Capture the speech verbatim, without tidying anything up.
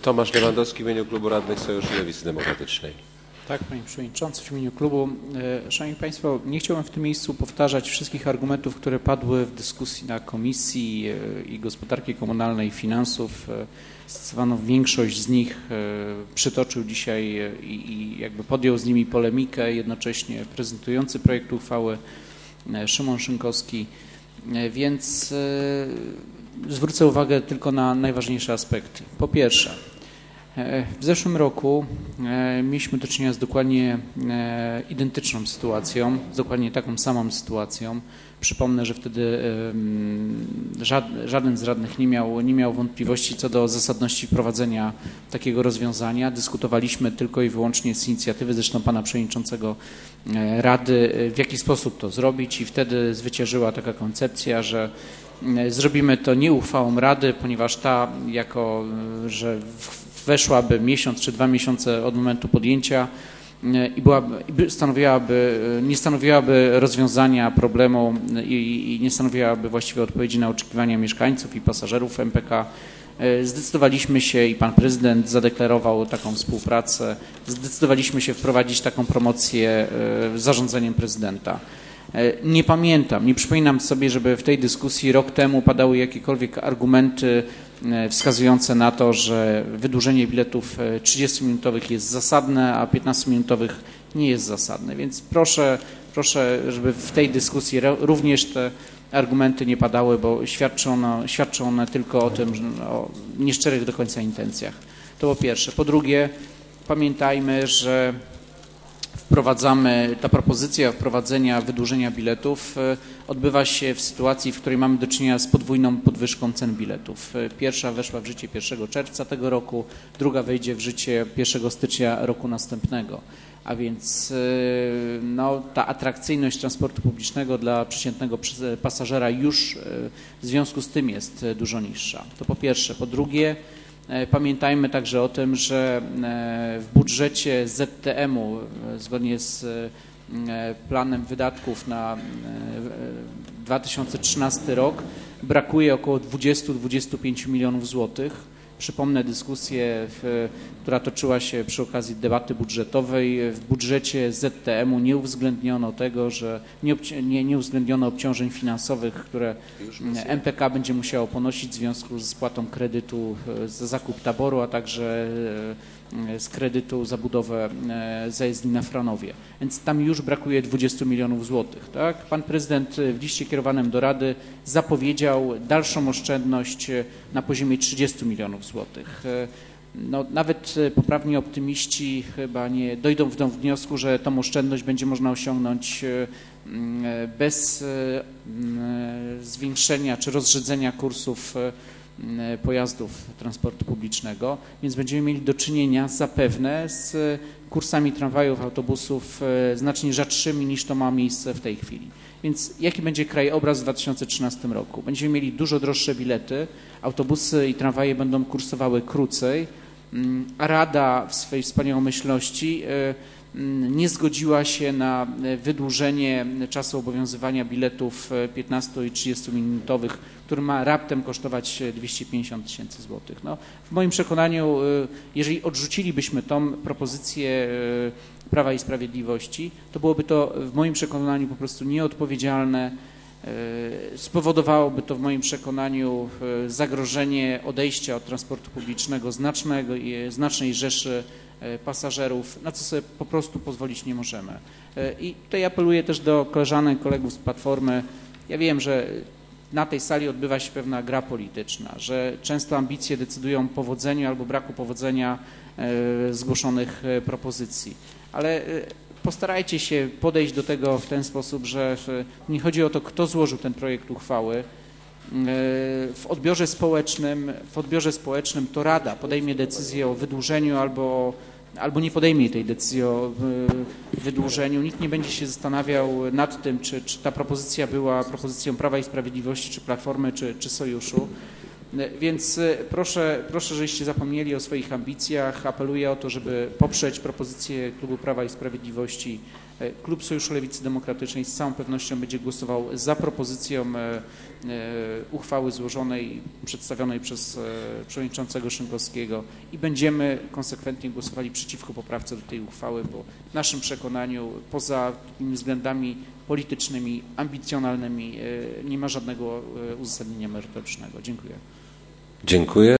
Tomasz Lewandowski w imieniu Klubu Radnych Sojuszu Lewicy Demokratycznej. Tak, Panie Przewodniczący, w imieniu klubu. Szanowni Państwo, nie chciałbym w tym miejscu powtarzać wszystkich argumentów, które padły w dyskusji na Komisji i Gospodarki Komunalnej i Finansów. Zdecydowaną większość z nich przytoczył dzisiaj i, i jakby podjął z nimi polemikę, jednocześnie prezentujący projekt uchwały Szymon Szynkowski, więc zwrócę uwagę tylko na najważniejsze aspekty. Po pierwsze, w zeszłym roku mieliśmy do czynienia z dokładnie identyczną sytuacją, z dokładnie taką samą sytuacją. Przypomnę, że wtedy żaden z radnych nie miał, nie miał wątpliwości co do zasadności wprowadzenia takiego rozwiązania. Dyskutowaliśmy tylko i wyłącznie z inicjatywy, zresztą pana przewodniczącego Rady, w jaki sposób to zrobić i wtedy zwyciężyła taka koncepcja, że zrobimy to nie uchwałą Rady, ponieważ ta jako, że weszłaby miesiąc czy dwa miesiące od momentu podjęcia i byłaby, stanowiłaby, nie stanowiłaby rozwiązania problemu i, i nie stanowiłaby właściwie odpowiedzi na oczekiwania mieszkańców i pasażerów M P K. Zdecydowaliśmy się i pan prezydent zadeklarował taką współpracę, zdecydowaliśmy się wprowadzić taką promocję zarządzeniem prezydenta. Nie pamiętam, nie przypominam sobie, żeby w tej dyskusji rok temu padały jakiekolwiek argumenty wskazujące na to, że wydłużenie biletów trzydziestominutowych jest zasadne, a piętnastominutowych nie jest zasadne. Więc proszę, proszę, żeby w tej dyskusji również te argumenty nie padały, bo świadczą one, świadczą one tylko o tym, że, o nieszczerych do końca intencjach. To po pierwsze. Po drugie, pamiętajmy, że wprowadzamy, ta propozycja wprowadzenia wydłużenia biletów odbywa się w sytuacji, w której mamy do czynienia z podwójną podwyżką cen biletów. Pierwsza weszła w życie pierwszego czerwca tego roku, druga wejdzie w życie pierwszego stycznia roku następnego. A więc no, ta atrakcyjność transportu publicznego dla przeciętnego pasażera już w związku z tym jest dużo niższa. To po pierwsze. Po drugie, pamiętajmy także o tym, że w budżecie Z T M-u zgodnie z planem wydatków na dwa tysiące trzynasty rok brakuje około dwudziestu do dwudziestu pięciu milionów złotych. Przypomnę dyskusję, w, która toczyła się przy okazji debaty budżetowej. W budżecie Z T M-u nie uwzględniono tego, że nie, nie, nie uwzględniono obciążeń finansowych, które M P K będzie musiało ponosić w związku z spłatą kredytu za zakup taboru, a także z kredytu za budowę zajezdni na Franowie. Więc tam już brakuje dwudziestu milionów złotych. Tak? Pan prezydent w liście kierowanym do Rady zapowiedział dalszą oszczędność na poziomie trzydziestu milionów złotych. No, nawet poprawni optymiści chyba nie dojdą do wniosku, że tą oszczędność będzie można osiągnąć bez zwiększenia czy rozrzedzenia kursów pojazdów transportu publicznego, więc będziemy mieli do czynienia zapewne z kursami tramwajów, autobusów znacznie rzadszymi niż to ma miejsce w tej chwili. Więc jaki będzie krajobraz w dwa tysiące trzynastym roku? Będziemy mieli dużo droższe bilety, autobusy i tramwaje będą kursowały krócej, a Rada w swej wspaniałomyślności nie zgodziła się na wydłużenie czasu obowiązywania biletów piętnasto i trzydziestominutowych, który ma raptem kosztować dwieście pięćdziesiąt tysięcy złotych. No, w moim przekonaniu, jeżeli odrzucilibyśmy tą propozycję Prawa i Sprawiedliwości, to byłoby to w moim przekonaniu po prostu nieodpowiedzialne. Spowodowałoby to w moim przekonaniu zagrożenie odejścia od transportu publicznego znacznego, znacznej rzeszy pasażerów, na co sobie po prostu pozwolić nie możemy. I tutaj apeluję też do koleżanek, kolegów z Platformy. Ja wiem, że na tej sali odbywa się pewna gra polityczna, że często ambicje decydują o powodzeniu albo braku powodzenia zgłoszonych propozycji, ale postarajcie się podejść do tego w ten sposób, że nie chodzi o to, kto złożył ten projekt uchwały. W odbiorze społecznym, w odbiorze społecznym to Rada podejmie decyzję o wydłużeniu albo, albo nie podejmie tej decyzji o wydłużeniu. Nikt nie będzie się zastanawiał nad tym, czy, czy ta propozycja była propozycją Prawa i Sprawiedliwości, czy Platformy, czy, czy Sojuszu. Więc proszę, proszę, żeście zapomnieli o swoich ambicjach. Apeluję o to, żeby poprzeć propozycję Klubu Prawa i Sprawiedliwości. Klub Sojuszu Lewicy Demokratycznej z całą pewnością będzie głosował za propozycją uchwały złożonej, przedstawionej przez przewodniczącego Szynkowskiego i będziemy konsekwentnie głosowali przeciwko poprawce do tej uchwały, bo w naszym przekonaniu poza tymi względami politycznymi, ambicjonalnymi nie ma żadnego uzasadnienia merytorycznego. Dziękuję. Dziękuję.